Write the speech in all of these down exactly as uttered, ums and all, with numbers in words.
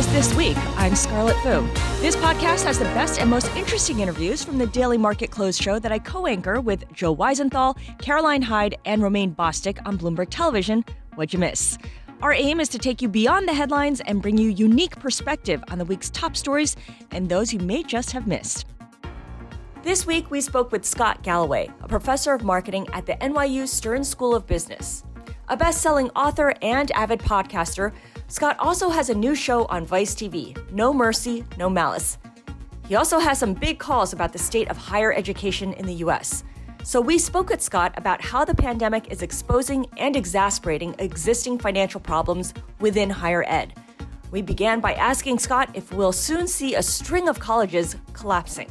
is This Week. I'm Scarlett Fu. This podcast has the best and most interesting interviews from the Daily Market Close show that I co-anchor with Joe Weisenthal, Caroline Hyde, and Romaine Bostick on Bloomberg Television. What'd you miss? Our aim is to take you beyond the headlines and bring you unique perspective on the week's top stories and those you may just have missed. This week, we spoke with Scott Galloway, a professor of marketing at the N Y U Stern School of Business. A best-selling author and avid podcaster, Scott also has a new show on Vice T V, No Mercy, No Malice. He also has some big calls about the state of higher education in the U S. So we spoke with Scott about how the pandemic is exposing and exacerbating existing financial problems within higher ed. We began by asking Scott if we'll soon see a string of colleges collapsing.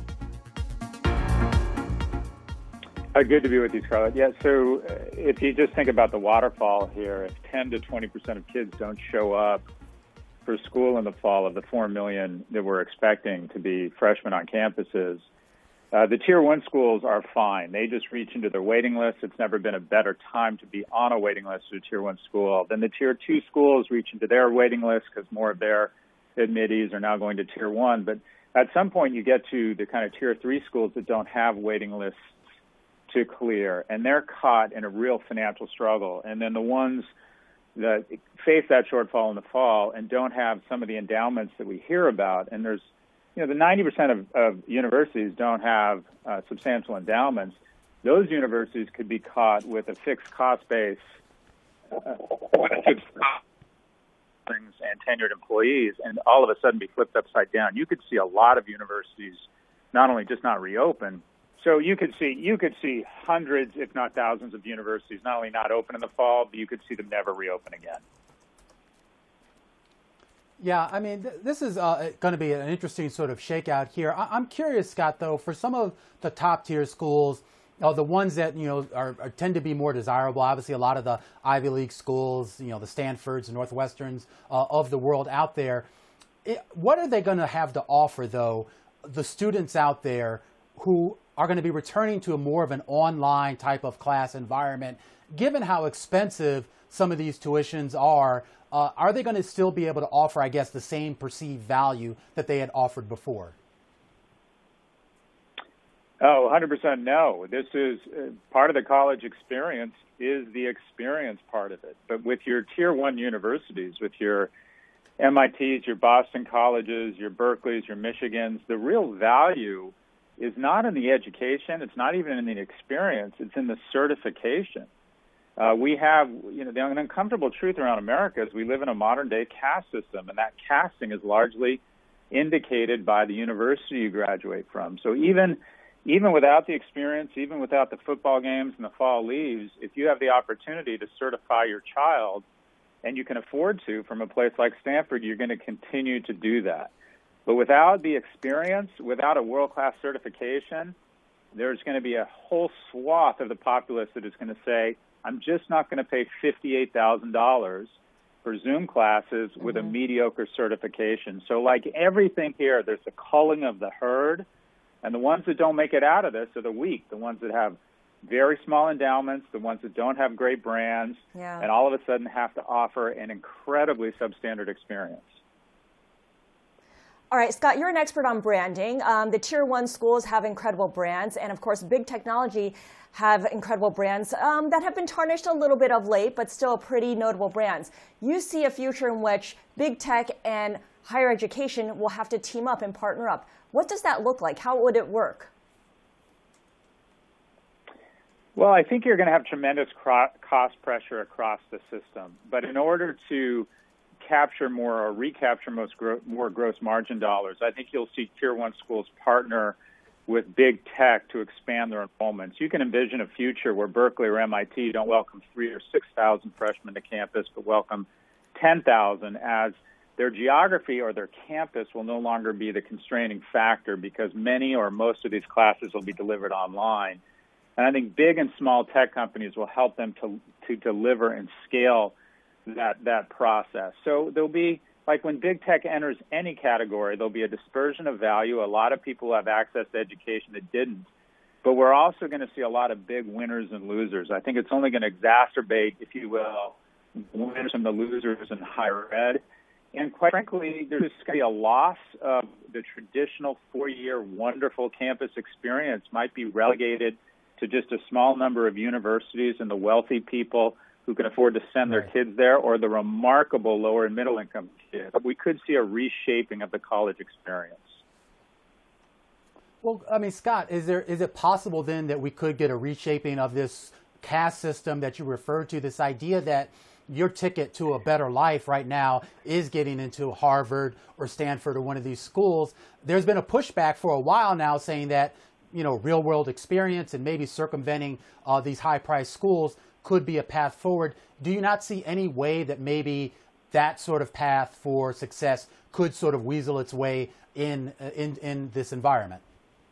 Uh, good to be with you, Scarlett. Yeah, so uh, if you just think about the waterfall here, if ten to twenty percent of kids don't show up for school in the fall of the four million that we're expecting to be freshmen on campuses, uh, the Tier one schools are fine. They just reach into their waiting list. It's never been a better time to be on a waiting list at a Tier one school. Then the Tier two schools reach into their waiting list because more of their admittees are now going to Tier one. But at some point, you get to the kind of Tier three schools that don't have waiting lists to clear, and they're caught in a real financial struggle. And then the ones that face that shortfall in the fall and don't have some of the endowments that we hear about, and there's, you know, the ninety percent of, of universities don't have uh, substantial endowments. Those universities could be caught with a fixed cost base, uh, with a fixed cost and tenured employees, and all of a sudden be flipped upside down. You could see a lot of universities not only just not reopen. So you could see you could see hundreds, if not thousands, of universities not only not open in the fall, but you could see them never reopen again. Yeah, I mean, th- this is uh, going to be an interesting sort of shakeout here. I- I'm curious, Scott, though, for some of the top tier schools, uh, the ones that you know are, are tend to be more desirable. Obviously, a lot of the Ivy League schools, you know, the Stanfords, the Northwesterns uh, of the world out there. It, what are they going to have to offer, though, the students out there who are going to be returning to a more of an online type of class environment? Given how expensive some of these tuitions are, uh, are they going to still be able to offer, I guess, the same perceived value that they had offered before? Oh, one hundred percent no. This is uh, part of the college experience is the experience part of it. But with your Tier one universities, with your M I Ts, your Boston colleges, your Berkeleys, your Michigans, the real value is not in the education. It's not even in the experience. It's in the certification. Uh, we have, you know, the uncomfortable truth around America is we live in a modern-day caste system, and that casting is largely indicated by the university you graduate from. So even even without the experience, even without the football games and the fall leaves, if you have the opportunity to certify your child, and you can afford to from a place like Stanford, you're going to continue to do that. But without the experience, without a world-class certification, there's going to be a whole swath of the populace that is going to say, I'm just not going to pay fifty-eight thousand dollars for Zoom classes with mm-hmm. a mediocre certification. So like everything here, there's a culling of the herd, and the ones that don't make it out of this are the weak, the ones that have very small endowments, the ones that don't have great brands, yeah. and all of a sudden have to offer an incredibly substandard experience. All right, Scott, you're an expert on branding. Um, the Tier one schools have incredible brands, and of course, big technology have incredible brands um, that have been tarnished a little bit of late, but still pretty notable brands. You see a future in which big tech and higher education will have to team up and partner up. What does that look like? How would it work? Well, I think you're going to have tremendous cost pressure across the system, but in order to capture more or recapture most gro- more gross margin dollars, I think you'll see Tier one schools partner with big tech to expand their enrollments. You can envision a future where Berkeley or M I T don't welcome three or six thousand freshmen to campus, but welcome ten thousand, as their geography or their campus will no longer be the constraining factor because many or most of these classes will be delivered online. And I think big and small tech companies will help them to to deliver and scale that that process. So there'll be, like when big tech enters any category, there'll be a dispersion of value. A lot of people have access to education that didn't. But we're also going to see a lot of big winners and losers. I think it's only going to exacerbate, if you will, the winners and the losers in higher ed. And quite frankly, there's going to be a loss of the traditional four-year wonderful campus experience might be relegated to just a small number of universities and the wealthy people who can afford to send their Right. kids there, or the remarkable lower and middle income kids. We could see a reshaping of the college experience. Well, I mean, Scott, is there is it possible then that we could get a reshaping of this caste system that you referred to, this idea that your ticket to a better life right now is getting into Harvard or Stanford or one of these schools? There's been a pushback for a while now saying that, you know, real world experience and maybe circumventing uh, these high priced schools could be a path forward. Do you not see any way that maybe that sort of path for success could sort of weasel its way in uh, in, in this environment?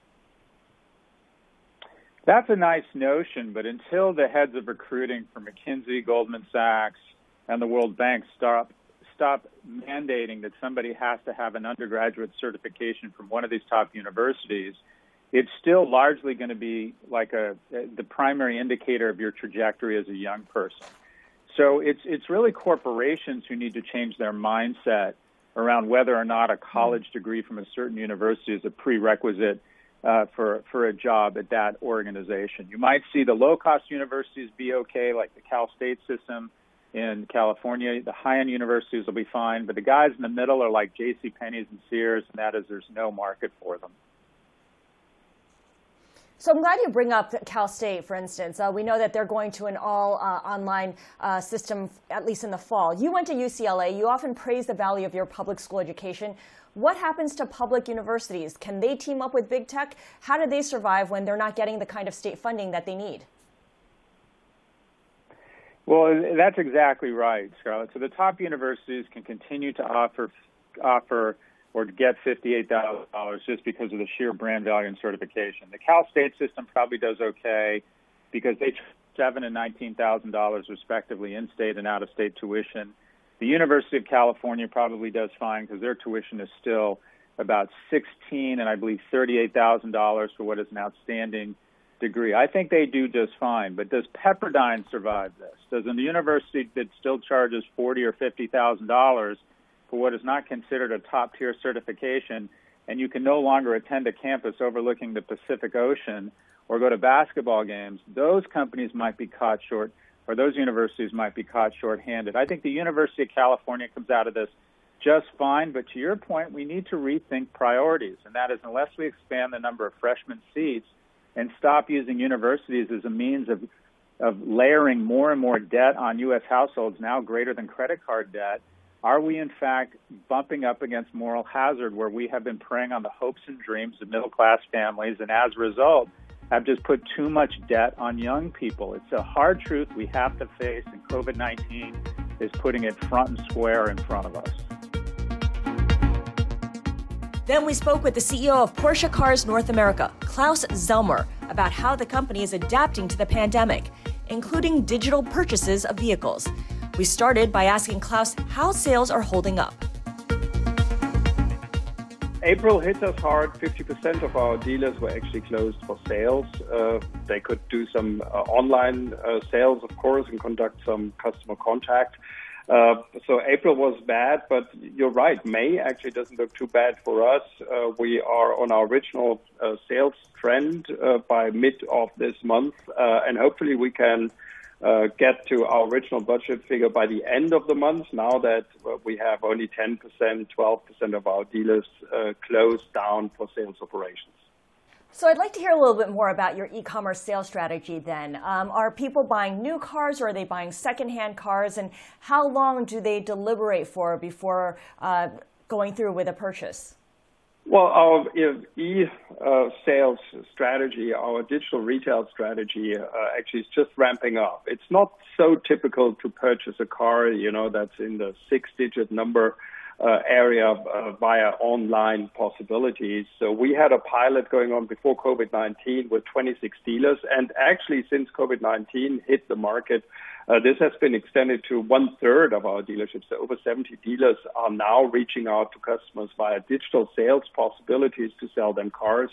That's a nice notion, but until the heads of recruiting for McKinsey, Goldman Sachs, and the World Bank stop stop mandating that somebody has to have an undergraduate certification from one of these top universities, it's still largely going to be like a the primary indicator of your trajectory as a young person. So it's it's really corporations who need to change their mindset around whether or not a college degree from a certain university is a prerequisite Uh, for for a job at that organization. You might see the low-cost universities be okay, like the Cal State system in California. The high-end universities will be fine, but the guys in the middle are like J C Penney's and Sears, and that is there's no market for them. So I'm glad you bring up Cal State, for instance. Uh, we know that they're going to an all-online uh, uh, system, at least in the fall. You went to U C L A. You often praise the value of your public school education. What happens to public universities? Can they team up with big tech? How do they survive when they're not getting the kind of state funding that they need? Well, that's exactly right, Scarlett. So the top universities can continue to offer offer or get fifty-eight thousand dollars just because of the sheer brand value and certification. The Cal State system probably does okay because they charge seven thousand dollars and nineteen thousand dollars respectively in-state and out-of-state tuition. The University of California probably does fine because their tuition is still about sixteen and I believe thirty-eight thousand dollars for what is an outstanding degree. I think they do just fine. But does Pepperdine survive this? Does a university that still charges forty or fifty thousand dollars for what is not considered a top-tier certification, and you can no longer attend a campus overlooking the Pacific Ocean or go to basketball games? Those companies might be caught short. Or those universities might be caught short-handed. I think the University of California comes out of this just fine, but to your point, we need to rethink priorities, and that is unless we expand the number of freshman seats and stop using universities as a means of, of layering more and more debt on U S households, now greater than credit card debt, are we in fact bumping up against moral hazard where we have been preying on the hopes and dreams of middle-class families, and as a result, have just put too much debt on young people? It's a hard truth we have to face, and COVID nineteen is putting it front and square in front of us. Then we spoke with the C E O of Porsche Cars North America, Klaus Zellmer, about how the company is adapting to the pandemic, including digital purchases of vehicles. We started by asking Klaus how sales are holding up. April hit us hard. fifty percent of our dealers were actually closed for sales. Uh, they could do some uh, online uh, sales, of course, and conduct some customer contact. Uh, so April was bad, but you're right. May actually doesn't look too bad for us. Uh, we are on our original uh, sales trend uh, by mid of this month, uh, and hopefully we can Uh, get to our original budget figure by the end of the month, now that uh, we have only ten percent, twelve percent of our dealers uh, closed down for sales operations. So I'd like to hear a little bit more about your e-commerce sales strategy then. Um, are people buying new cars, or are they buying secondhand cars, and how long do they deliberate for before uh, going through with a purchase? Well, our e-sales uh, strategy, our digital retail strategy, uh, actually is just ramping up. It's not so typical to purchase a car, you know, that's in the six-digit number uh, area uh, via online possibilities. So we had a pilot going on before COVID nineteen with twenty-six dealers, and actually since COVID nineteen hit the market, Uh, this has been extended to one-third of our dealerships. So over seventy dealers are now reaching out to customers via digital sales possibilities to sell them cars.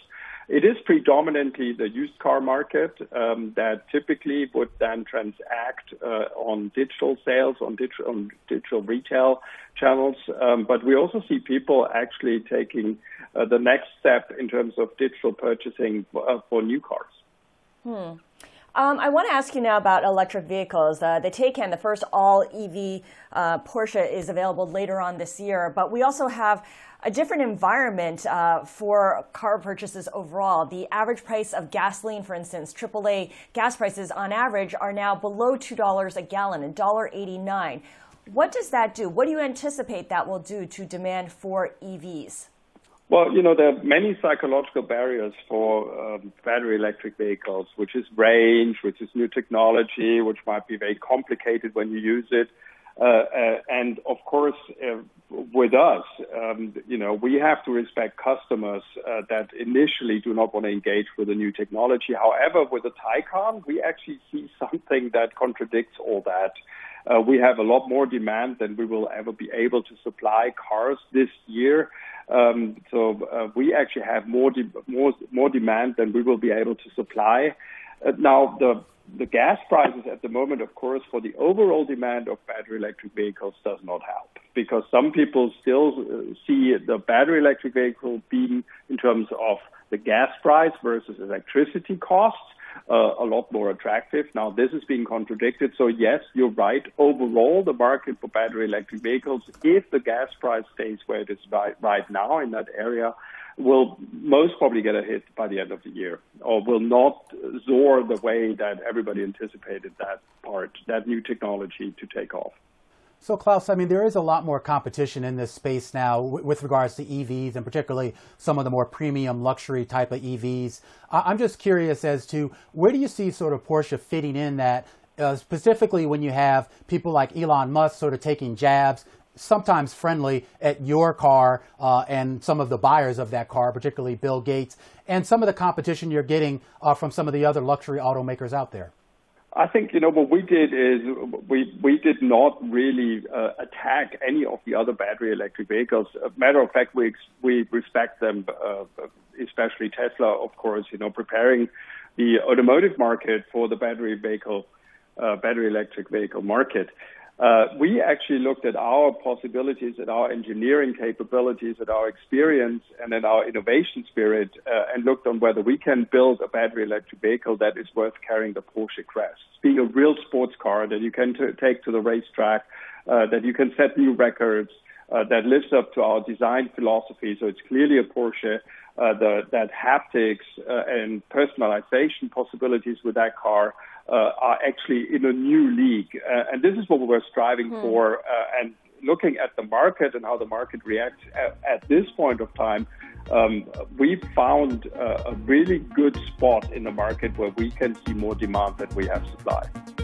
It is predominantly the used car market um, that typically would then transact uh, on digital sales, on digital, on digital retail channels. Um, but we also see people actually taking uh, the next step in terms of digital purchasing uh, for new cars. Hmm. Um, I want to ask you now about electric vehicles. Uh, the Taycan, the first all-E V uh, Porsche, is available later on this year. But we also have a different environment uh, for car purchases overall. The average price of gasoline, for instance, triple A gas prices on average are now below two dollars a gallon, one dollar eighty-nine. What does that do? What do you anticipate that will do to demand for E Vs? Well, you know, there are many psychological barriers for um, battery electric vehicles, which is range, which is new technology, which might be very complicated when you use it. Uh, uh, and of course, uh, with us, um, you know, we have to respect customers uh, that initially do not want to engage with the new technology. However, with the Taycan, we actually see something that contradicts all that. Uh, we have a lot more demand than we will ever be able to supply cars this year. Um, so uh, we actually have more, de- more more demand than we will be able to supply. Uh, now, the the gas prices at the moment, of course, for the overall demand of battery electric vehicles does not help, because some people still uh, see the battery electric vehicle being, in terms of the gas price versus electricity costs, Uh, a lot more attractive. Now, this is being contradicted. So, yes, you're right. Overall, the market for battery electric vehicles, if the gas price stays where it is right, right now in that area, will most probably get a hit by the end of the year, or will not soar the way that everybody anticipated that part, that new technology to take off. So, Klaus, I mean, there is a lot more competition in this space now w- with regards to E Vs, and particularly some of the more premium luxury type of E Vs. Uh, I'm just curious as to where do you see sort of Porsche fitting in that, uh, specifically when you have people like Elon Musk sort of taking jabs, sometimes friendly, at your car uh, and some of the buyers of that car, particularly Bill Gates, and some of the competition you're getting uh, from some of the other luxury automakers out there? I think, you know, what we did is we we did not really uh, attack any of the other battery electric vehicles. As a matter of fact, we we respect them, uh, especially Tesla, of course, you know, preparing the automotive market for the battery vehicle, uh, battery electric vehicle market. Uh, we actually looked at our possibilities, at our engineering capabilities, at our experience, and at our innovation spirit, uh, and looked on whether we can build a battery electric vehicle that is worth carrying the Porsche crest, being a real sports car that you can t- take to the racetrack, uh, that you can set new records, uh, that lives up to our design philosophy. So it's clearly a Porsche. Uh, the, that haptics uh, and personalization possibilities with that car uh, are actually in a new league. Uh, and this is what we were striving hmm. for. Uh, and looking at the market and how the market reacts at, at this point of time, um, we found uh, a really good spot in the market where we can see more demand than we have supply.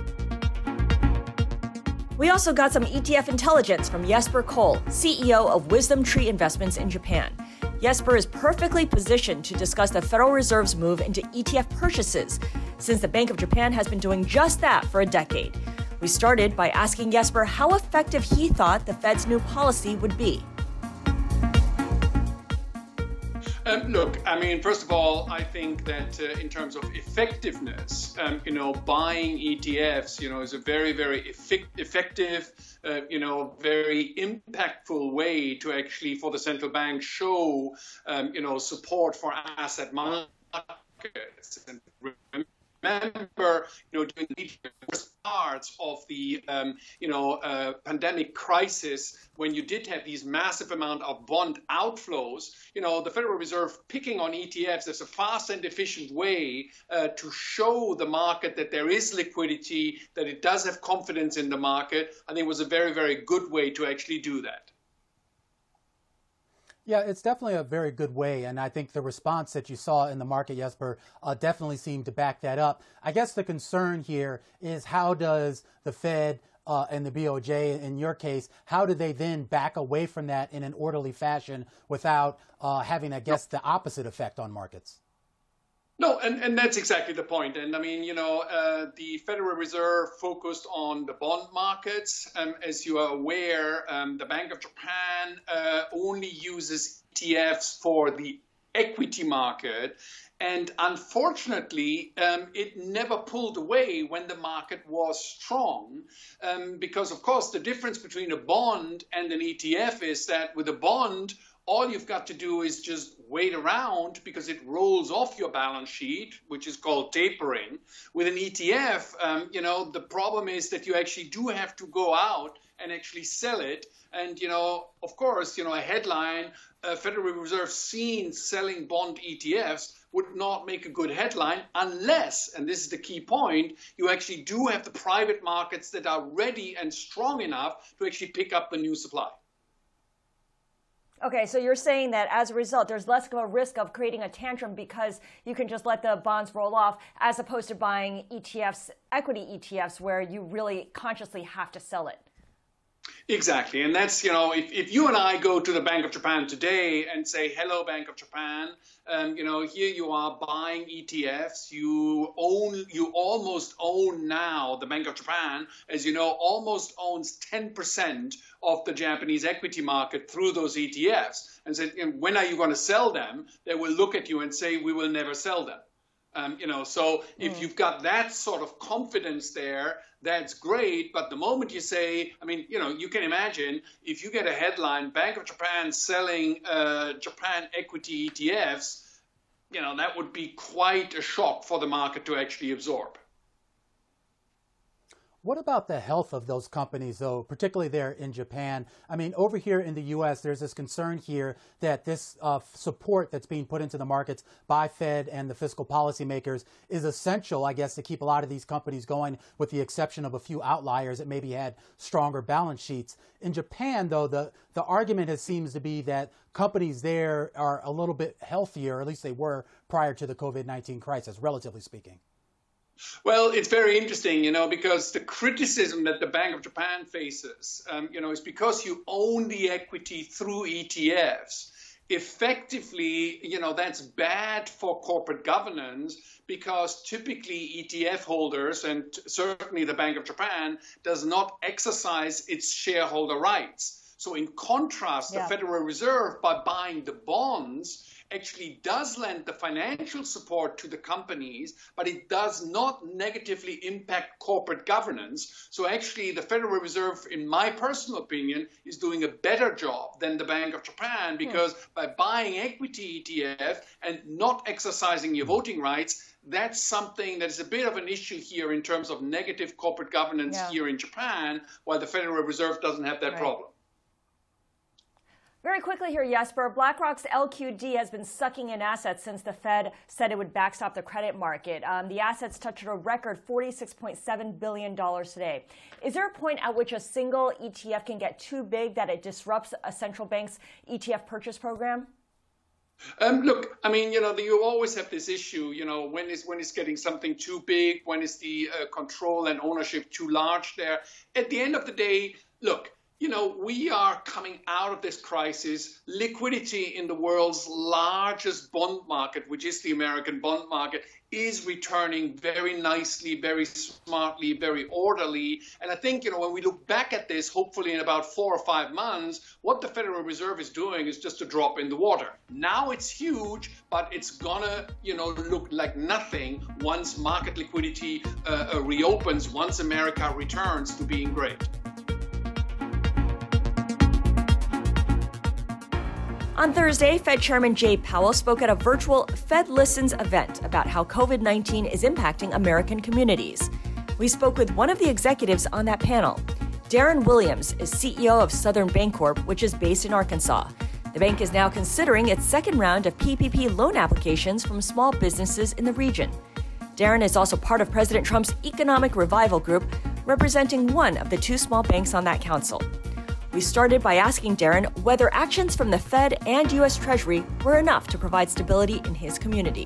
We also got some E T F intelligence from Jesper Koll, C E O of Wisdom Tree Investments in Japan. Jesper is perfectly positioned to discuss the Federal Reserve's move into E T F purchases, since the Bank of Japan has been doing just that for a decade. We started by asking Jesper how effective he thought the Fed's new policy would be. Um, look, I mean, first of all, I think that uh, in terms of effectiveness, um, you know, buying E T Fs, you know, is a very, very effic- effective, uh, you know, very impactful way to actually, for the central bank, show, um, you know, support for asset markets. And remember, you know, during the first parts of the, um, you know, uh, pandemic crisis, when you did have these massive amount of bond outflows, you know, the Federal Reserve picking on E T Fs as a fast and efficient way uh, to show the market that there is liquidity, that it does have confidence in the market, I think was a very, very good way to actually do that. Yeah, it's definitely a very good way, and I think the response that you saw in the market, Jesper, uh, definitely seemed to back that up. I guess the concern here is how does the Fed uh, and the B O J, in your case, how do they then back away from that in an orderly fashion without uh, having, I guess, the opposite effect on markets? No, and, and that's exactly the point. And I mean, you know, uh, the Federal Reserve focused on the bond markets. Um, as you are aware, um, the Bank of Japan uh, only uses E T Fs for the equity market. And unfortunately, um, it never pulled away when the market was strong, um, because, of course, the difference between a bond and an E T F is that with a bond, all you've got to do is just wait around because it rolls off your balance sheet, which is called tapering. With an E T F, um, you know, the problem is that you actually do have to go out and actually sell it. And, you know, of course, you know, a headline, uh, Federal Reserve seen selling bond E T Fs would not make a good headline unless, and this is the key point, you actually do have the private markets that are ready and strong enough to actually pick up the new supply. Okay, so you're saying that as a result, there's less of a risk of creating a tantrum because you can just let the bonds roll off as opposed to buying E T Fs, equity E T Fs, where you really consciously have to sell it. Exactly. And that's, you know, if, if you and I go to the Bank of Japan today and say, hello, Bank of Japan, um, you know, here you are buying E T Fs. You own, you almost own now, the Bank of Japan, as you know, almost owns ten percent of the Japanese equity market through those E T Fs. And said, you know, when are you going to sell them? They will look at you and say, we will never sell them. Um, you know, so if mm. you've got that sort of confidence there, that's great. But the moment you say, I mean, you know, you can imagine if you get a headline, Bank of Japan selling uh, Japan equity E T Fs, you know, that would be quite a shock for the market to actually absorb. What about the health of those companies, though, particularly there in Japan? I mean, over here in the U S, there's this concern here that this uh, support that's being put into the markets by Fed and the fiscal policymakers is essential, I guess, to keep a lot of these companies going, with the exception of a few outliers that maybe had stronger balance sheets. In Japan, though, the, the argument has, seems to be that companies there are a little bit healthier, or at least they were prior to the COVID nineteen crisis, relatively speaking. Well, it's very interesting, you know, because the criticism that the Bank of Japan faces, um, you know, is because you own the equity through E T Fs. Effectively, you know, that's bad for corporate governance because typically E T F holders, and certainly the Bank of Japan, does not exercise its shareholder rights. So in contrast, yeah. the Federal Reserve, by buying the bonds, actually does lend the financial support to the companies, but it does not negatively impact corporate governance. So actually the Federal Reserve, in my personal opinion, is doing a better job than the Bank of Japan, because hmm. by buying equity E T F and not exercising your voting rights, that's something that is a bit of an issue here in terms of negative corporate governance yeah. here in Japan, while the Federal Reserve doesn't have that right. problem. Very quickly here, Jesper, BlackRock's L Q D has been sucking in assets since the Fed said it would backstop the credit market. Um, the assets touched a record forty-six point seven billion dollars today. Is there a point at which a single E T F can get too big that it disrupts a central bank's E T F purchase program? Um, look, I mean, you know, you always have this issue, you know, when is when is getting something too big, when is the uh, control and ownership too large there. At the end of the day, look, you know, we are coming out of this crisis. Liquidity in the world's largest bond market, which is the American bond market, is returning very nicely, very smartly, very orderly. And I think, you know, when we look back at this, hopefully in about four or five months, what the Federal Reserve is doing is just a drop in the water. Now it's huge, but it's gonna, you know, look like nothing once market liquidity uh, uh, reopens, once America returns to being great. On Thursday, Fed Chairman Jay Powell spoke at a virtual Fed Listens event about how COVID nineteen is impacting American communities. We spoke with one of the executives on that panel. Darren Williams is C E O of Southern Bancorp, which is based in Arkansas. The bank is now considering its second round of P P P loan applications from small businesses in the region. Darren is also part of President Trump's Economic Revival Group, representing one of the two small banks on that council. We started by asking Darren whether actions from the Fed and U S Treasury were enough to provide stability in his community.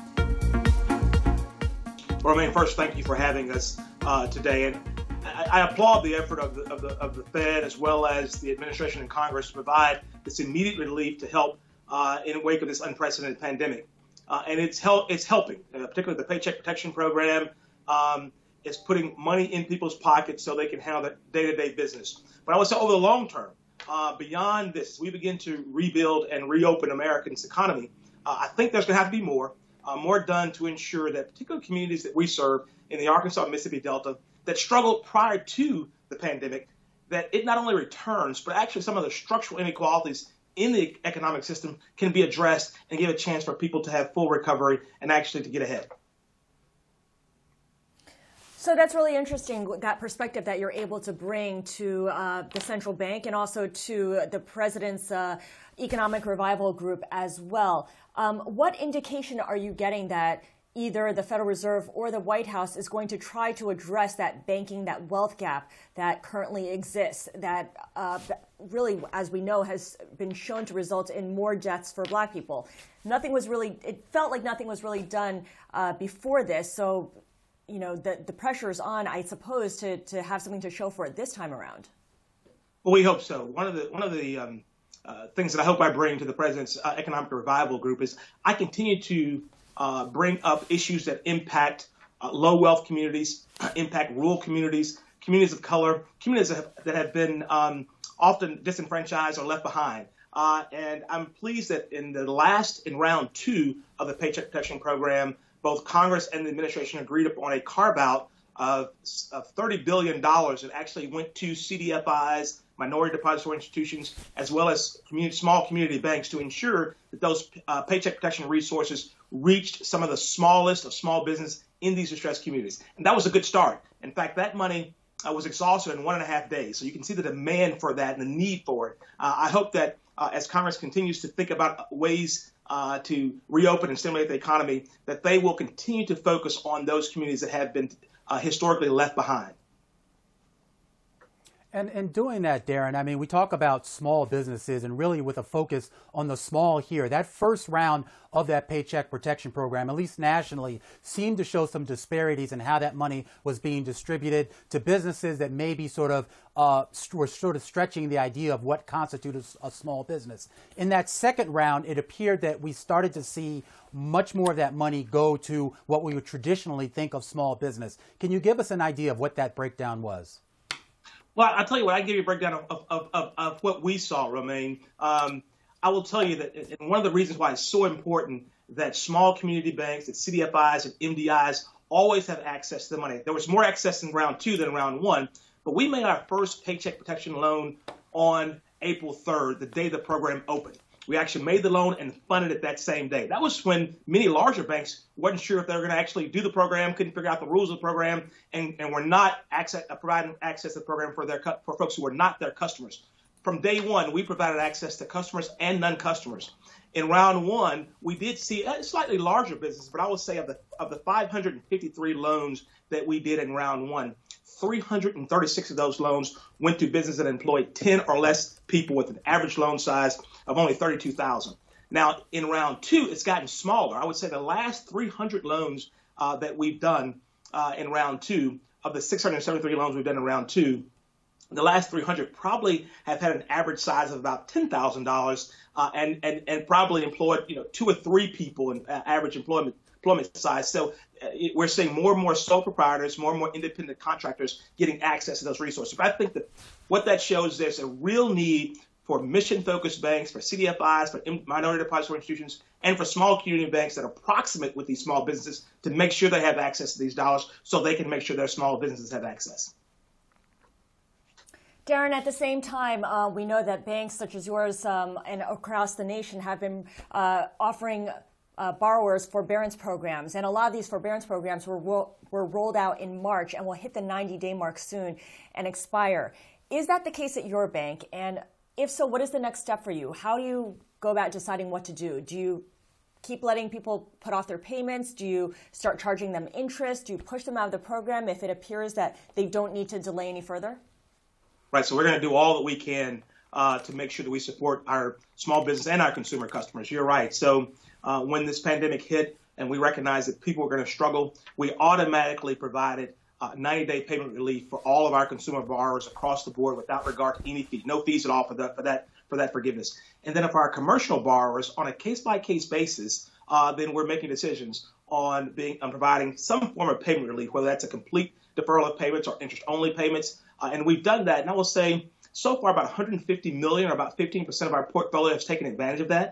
Well, I mean, first, thank you for having us uh, today. And I, I applaud the effort of the, of, the, of the Fed as well as the administration and Congress to provide this immediate relief to help uh, in the wake of this unprecedented pandemic. Uh, and it's, help, it's helping, uh, particularly the Paycheck Protection Program. Um, is putting money in people's pockets so they can handle their day-to-day business. But I would say over the long term, uh, beyond this, as we begin to rebuild and reopen Americans' economy, uh, I think there's going to have to be more. uh, more done to ensure that particular communities that we serve in the Arkansas Mississippi Delta that struggled prior to the pandemic, that it not only returns, but actually some of the structural inequalities in the economic system can be addressed and give a chance for people to have full recovery and actually to get ahead. So that's really interesting, that perspective that you're able to bring to uh, the central bank and also to the president's uh, economic revival group as well. Um, what indication are you getting that either the Federal Reserve or the White House is going to try to address that banking, that wealth gap that currently exists, that uh, really, as we know, has been shown to result in more deaths for Black people? Nothing was really, it felt like nothing was really done uh, before this. So, you know, the, the pressure is on, I suppose, to, to have something to show for it this time around. Well, we hope so. One of the one of the um, uh, things that I hope I bring to the president's uh, economic revival group is I continue to uh, bring up issues that impact uh, low wealth communities, uh, impact rural communities, communities of color, communities that have, that have been um, often disenfranchised or left behind. Uh, and I'm pleased that in the last, in round two of the Paycheck Protection Program, both Congress and the administration agreed upon a carve-out of, of thirty billion dollars that actually went to C D F Is, minority depository institutions, as well as community, small community banks to ensure that those uh, paycheck protection resources reached some of the smallest of small business in these distressed communities. And that was a good start. In fact, that money uh, was exhausted in one and a half days. So you can see the demand for that and the need for it. Uh, I hope that uh, as Congress continues to think about ways Uh, to reopen and stimulate the economy, that they will continue to focus on those communities that have been uh, historically left behind. And in doing that, Darren, I mean, we talk about small businesses and really with a focus on the small here. That first round of that Paycheck Protection Program, at least nationally, seemed to show some disparities in how that money was being distributed to businesses that maybe sort of uh, were sort of stretching the idea of what constitutes a small business. In that second round, it appeared that we started to see much more of that money go to what we would traditionally think of small business. Can you give us an idea of what that breakdown was? Well, I'll tell you what, I can give you a breakdown of, of, of, of what we saw, Romaine. Um, I will tell you that and one of the reasons why it's so important that small community banks, that C D F Is and M D Is always have access to the money. There was more access in round two than round one, but we made our first paycheck protection loan on April third, the day the program opened. We actually made the loan and funded it that same day. That was when many larger banks weren't sure if they were going to actually do the program, couldn't figure out the rules of the program, and, and were not access, uh, providing access to the program for their for folks who were not their customers. From day one, we provided access to customers and non-customers. In round one, we did see a slightly larger business, but I would say of the of the five hundred fifty-three loans that we did in round one, three hundred thirty-six of those loans went to businesses that employed ten or less people with an average loan size of only thirty-two thousand. Now, in round two, it's gotten smaller. I would say the last three hundred loans uh, that we've done uh, in round two, of the six hundred seventy-three loans we've done in round two, the last three hundred probably have had an average size of about ten thousand dollars uh, and, and, and probably employed, you know, two or three people in uh, average employment employment size. So uh, we're seeing more and more sole proprietors, more and more independent contractors getting access to those resources. But I think that what that shows is there's a real need for mission-focused banks, for C D F Is, for minority depository institutions, and for small community banks that are proximate with these small businesses to make sure they have access to these dollars so they can make sure their small businesses have access. Darren, at the same time, uh, we know that banks such as yours um, and across the nation have been uh, offering uh, borrowers forbearance programs. And a lot of these forbearance programs were, ro- were rolled out in March and will hit the ninety-day mark soon and expire. Is that the case at your bank? And if so, what is the next step for you? How do you go about deciding what to do? Do you keep letting people put off their payments? Do you start charging them interest? Do you push them out of the program if it appears that they don't need to delay any further? Right, so we're going to do all that we can uh, to make sure that we support our small business and our consumer customers. You're right. So uh, when this pandemic hit and we recognized that people were going to struggle, we automatically provided uh, ninety-day payment relief for all of our consumer borrowers across the board without regard to any fee, no fees at all for that for that for that forgiveness. And then for our commercial borrowers, on a case-by-case basis, uh, then we're making decisions on being on providing some form of payment relief, whether that's a complete deferral of payments or interest-only payments. Uh, and we've done that. And I will say so far about one hundred fifty million or about fifteen percent of our portfolio has taken advantage of that.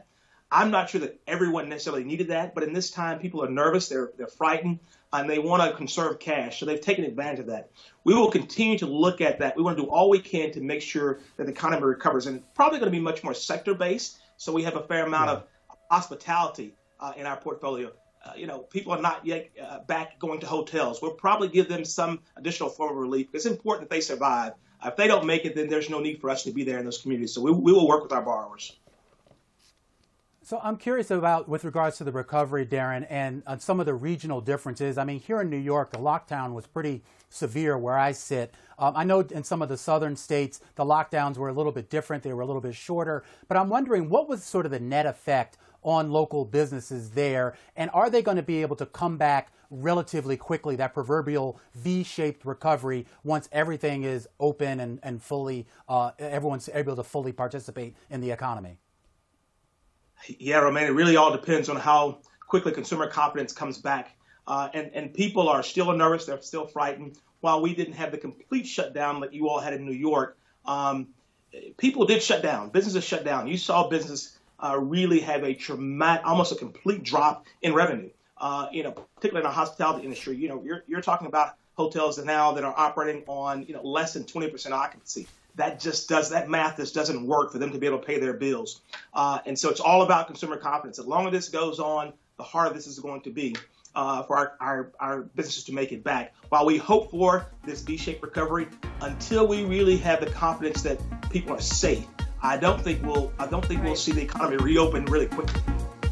I'm not sure that everyone necessarily needed that, but in this time, people are nervous, they're they're frightened, and they want to conserve cash, so they've taken advantage of that. We will continue to look at that. We want to do all we can to make sure that the economy recovers, and probably going to be much more sector-based, so we have a fair amount yeah. of hospitality uh, in our portfolio. Uh, you know, people are not yet uh, back going to hotels. We'll probably give them some additional form of relief. It's important that they survive. Uh, if they don't make it, then there's no need for us to be there in those communities. So we, we will work with our borrowers. So I'm curious about, with regards to the recovery, Darren, and uh, some of the regional differences. I mean, here in New York, the lockdown was pretty severe where I sit. Um, I know in some of the southern states, the lockdowns were a little bit different. They were a little bit shorter. But I'm wondering, what was sort of the net effect on local businesses there? And are they going to be able to come back relatively quickly, that proverbial V-shaped recovery, once everything is open and, and fully, uh, everyone's able to fully participate in the economy? Yeah, Romaine, it really all depends on how quickly consumer confidence comes back. Uh, and, and people are still nervous. They're still frightened. While we didn't have the complete shutdown that you all had in New York, um, people did shut down. Businesses shut down. You saw business uh, really have a traumatic, almost a complete drop in revenue. Uh, you know, particularly in the hospitality industry, you know, you're, you're talking about hotels that now that are operating on, you know, less than twenty percent occupancy. That just does, that math just doesn't work for them to be able to pay their bills. Uh, and so it's all about consumer confidence. The longer this goes on, the harder this is going to be uh, for our, our, our businesses to make it back. While we hope for this V-shaped recovery, until we really have the confidence that people are safe, I don't think we'll, I don't think we'll see the economy reopen really quickly.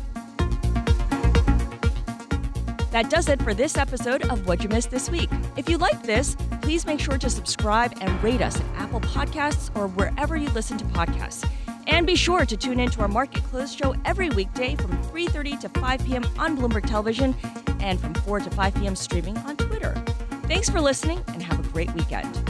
That does it for this episode of What'd You Miss This Week. If you liked this, please make sure to subscribe and rate us at Apple Podcasts or wherever you listen to podcasts. And be sure to tune in to our Market Close show every weekday from three thirty to five p.m. on Bloomberg Television and from four to five p.m. streaming on Twitter. Thanks for listening and have a great weekend.